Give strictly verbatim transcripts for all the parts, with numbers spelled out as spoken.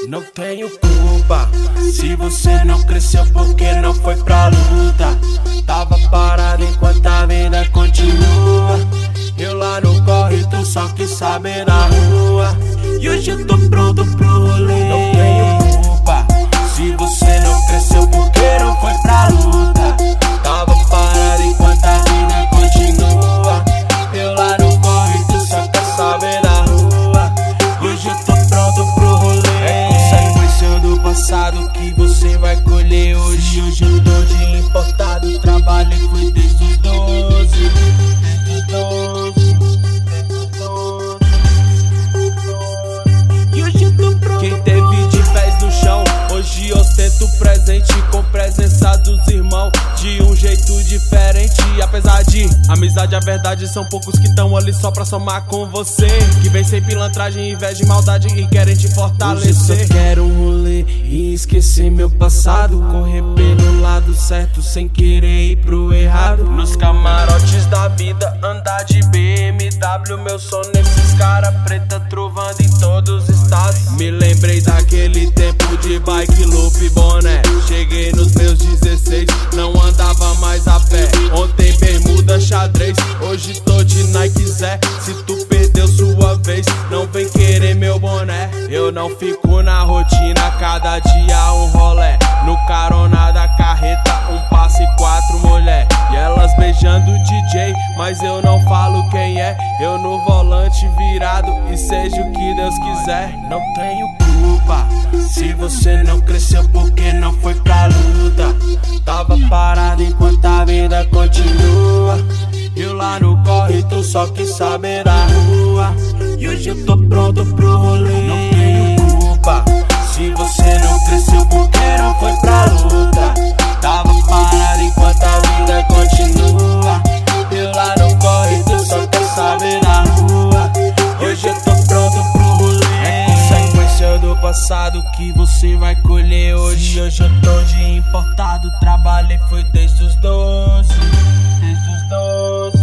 Não tenho culpa se você não cresceu porque não foi pra luta. Tava parado enquanto a vida continua. Eu lá no corre, tu só quis saber na rua. E hoje eu tô pronto pro rolê. Não tenho culpa se você não cresceu porque não foi pra luta. Tava parado enquanto a vida continua. Eu lá no corre, tu só quer saber na rua. E hoje eu tô pronto pro rolê. É consequência do passado que você vai colher hoje. Hoje eu tô de importado, trabalhei foi desde os doze. Desde os doze. Quem teve de pés no chão, hoje ostento presente com presença dos irmãos de um jeito diferente. Apesar de amizade, a verdade são poucos que estão ali só pra somar com você. Que vem sem pilantragem, inveja e maldade e querem te fortalecer. Hoje eu só quero um rolê e esquecer meu passado. Correr pelo lado certo sem querer ir pro errado. Nos camarotes da vida, andar de B M W. Meu som nesses cara preta trovando em todos os estados. Me lembrei daquele tempo de bike, loop, boné. Cheguei nos meus dezesseis, não andava mais a pé. Ontem bermuda, xadrez, hoje tô de Nike Zé. Se tu perdeu sua vez, não vem querer meu boné. Eu não fico na rotina, cada dia um rolé. No carona da carreta, um passe e quatro mulher. E elas beijando o D J, mas eu não falo quem é. Eu no volante virado e seja o que Deus quiser. Não tenho culpa se você não cresceu porque não foi pra luta. Tava parado enquanto a vida continua. Eu lá no corre, tu só quis saber da rua. E hoje eu tô pronto pro rolê. Não tenho culpa se você não cresceu porque não foi pra luta. Tava parado enquanto a vida continua. Eu lá no corre, tu só quer saber da rua. E hoje eu tô pronto pro rolê. É consequência do passado que você vai colher hoje. Hoje eu tô de importado, trabalhei foi desde os doze. Desde os doze.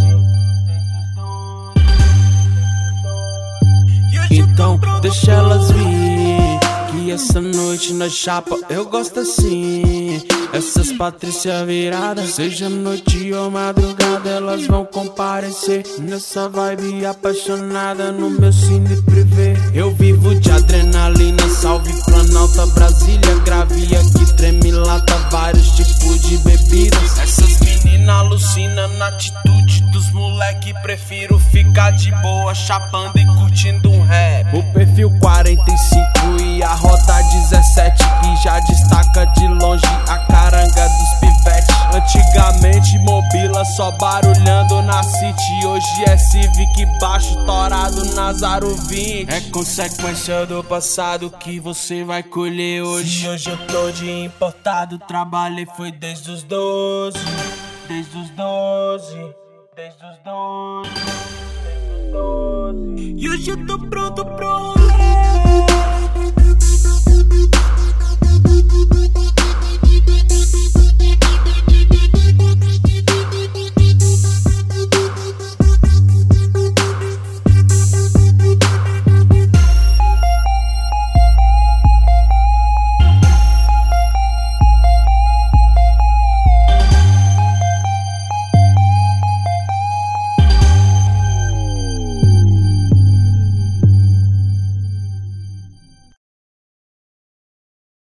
Então deixa elas vir, que essa noite na chapa eu gosto assim. Essas Patrícia viradas, seja noite ou madrugada, elas vão comparecer nessa vibe apaixonada no meu cine privê. Eu vivo de adrenalina, salve Planalto, Brasília, grave aqui, treme lata, vários tipos de bebidas. Essas meninas alucinam na atitude dos moleque, prefiro ficar de boa, chapando e curtindo um rap. O perfil quarenta e cinco e a rota dezessete, que já destaca de longe a caranga dos pivetes. Antigamente Mobila só barulhando na City, hoje é Civic baixo, torado na Zaro vinte. É consequência do passado que você vai colher hoje. Se hoje eu tô de importado, trabalhei foi desde os doze. Desde os doze. Desde os doze. Desde os doze. E hoje eu tô pronto pro